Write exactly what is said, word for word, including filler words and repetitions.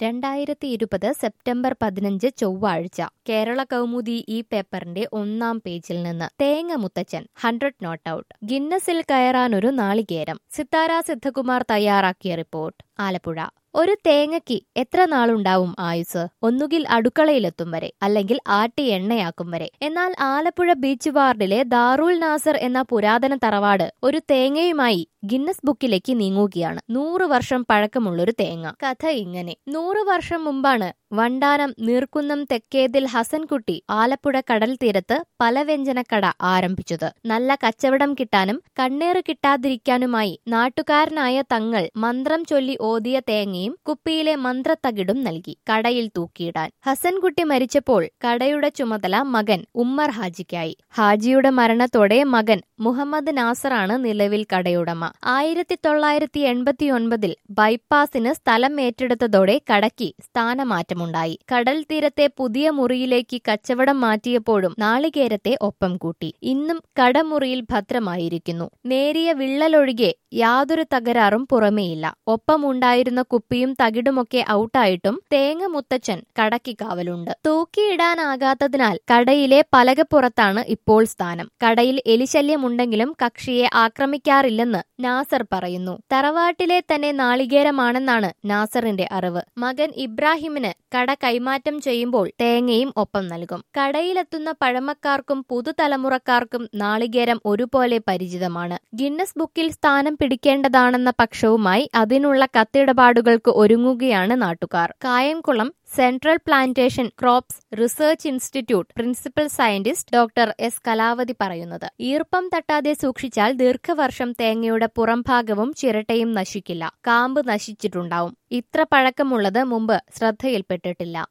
രണ്ടായിരത്തി ഇരുപത് സെപ്റ്റംബർ പതിനഞ്ച് ചൊവ്വാഴ്ച കേരള കൗമുദി ഈ പേപ്പറിന്റെ ഒന്നാം പേജിൽ നിന്ന് തേങ്ങ മുത്തച്ഛൻ ഹൺഡ്രഡ് നോട്ട് ഔട്ട് ഗിന്നസിൽ കയറാനൊരു നാളികേരം സിത്താര സിദ്ധകുമാർ തയ്യാറാക്കിയ റിപ്പോർട്ട് ആലപ്പുഴ ഒരു തേങ്ങയ്ക്ക് എത്ര നാളുണ്ടാവും ആയുസ്? ഒന്നുകിൽ അടുക്കളയിലെത്തും വരെ, അല്ലെങ്കിൽ ആട്ടി എണ്ണയാക്കും വരെ. എന്നാൽ ആലപ്പുഴ ബീച്ച് വാർഡിലെ ദാറുൽ നാസർ എന്ന പുരാതന തറവാട് ഒരു തേങ്ങയുമായി ഗിന്നസ് ബുക്കിലേക്ക് നീങ്ങുകയാണ്. നൂറ് വർഷം പഴക്കമുള്ളൊരു തേങ്ങ. കഥ ഇങ്ങനെ: നൂറ് വർഷം മുമ്പാണ് വണ്ടാനം നീർക്കുന്നം തെക്കേതിൽ ഹസൻകുട്ടി ആലപ്പുഴ കടൽ തീരത്ത് പലവ്യഞ്ജനക്കട ആരംഭിച്ചത്. നല്ല കച്ചവടം കിട്ടാനും കണ്ണേറ് കിട്ടാതിരിക്കാനുമായി നാട്ടുകാരനായ തങ്ങൾ മന്ത്രം ചൊല്ലി ഓതിയ തേങ്ങയും കുപ്പിയിലെ മന്ത്രത്തകിടും നൽകി കടയിൽ തൂക്കിയിടാൻ. ഹസൻകുട്ടി മരിച്ചപ്പോൾ കടയുടെ ചുമതല മകൻ ഉമ്മർ ഹാജിക്കായി. ഹാജിയുടെ മരണത്തോടെ മകൻ മുഹമ്മദ് നാസറാണ് നിലവിൽ കടയുടമ. ആയിരത്തി തൊള്ളായിരത്തി എൺപത്തി ഒൻപതിൽ ബൈപ്പാസിന് സ്ഥലം ഏറ്റെടുത്തതോടെ കടയ്ക്ക് സ്ഥാനമാറ്റമുണ്ടായി. കടൽ തീരത്തെ പുതിയ മുറിയിലേക്ക് കച്ചവടം മാറ്റിയപ്പോഴും നാളികേരത്തെ ഒപ്പം കൂട്ടി. ഇന്നും കടമുറിയിൽ ഭദ്രമായിരിക്കുന്നു. നേരിയ വിള്ളലൊഴികെ യാതൊരു തകരാറും പുറമേയില്ല. ഒപ്പമുണ്ടായിരുന്ന കുപ്പിയും തകിടുമൊക്കെ ഔട്ടായിട്ടും തേങ്ങ മുത്തച്ഛൻ കടയ്ക്ക് കാവലുണ്ട്. തൂക്കിയിടാനാകാത്തതിനാൽ കടയിലെ പലകപ്പുറത്താണ് ഇപ്പോൾ സ്ഥാനം. കടയിൽ എലിശല്യമുണ്ടെങ്കിലും കക്ഷിയെ ആക്രമിക്കാറില്ലെന്ന് നാസർ പറയുന്നു. തറവാട്ടിലെ തന്നെ നാളികേരമാണെന്നാണ് നാസറിന്റെ അറിവ്. മകൻ ഇബ്രാഹിമിന് കട കൈമാറ്റം ചെയ്യുമ്പോൾ തേങ്ങയും ഒപ്പം നൽകും. കടയിലെത്തുന്ന പഴമക്കാർക്കും പുതുതലമുറക്കാർക്കും നാളികേരം ഒരുപോലെ പരിചിതമാണ്. ഗിന്നസ് ബുക്കിൽ സ്ഥാനം പിടിക്കേണ്ടതാണെന്ന പക്ഷവുമായി അതിനുള്ള കത്തിടപാടുകൾക്ക് ഒരുങ്ങുകയാണ് നാട്ടുകാർ. Kayamkulam Central Plantation Crops Research Institute principal scientist doctor S Kalavathi പറയുന്നത്, ഈർപ്പം തട്ടാതെ സൂക്ഷിച്ചാൽ ദീർഘവർഷം തേങ്ങയുടെ പുറംഭാഗവും ചിരട്ടയും നശിക്കില്ല. കാമ്പ് നശിച്ചിട്ടുണ്ടാവും. ഇത്ര പഴക്കമുള്ളത് മുമ്പ് ശ്രദ്ധയിൽപ്പെട്ടിട്ടില്ല.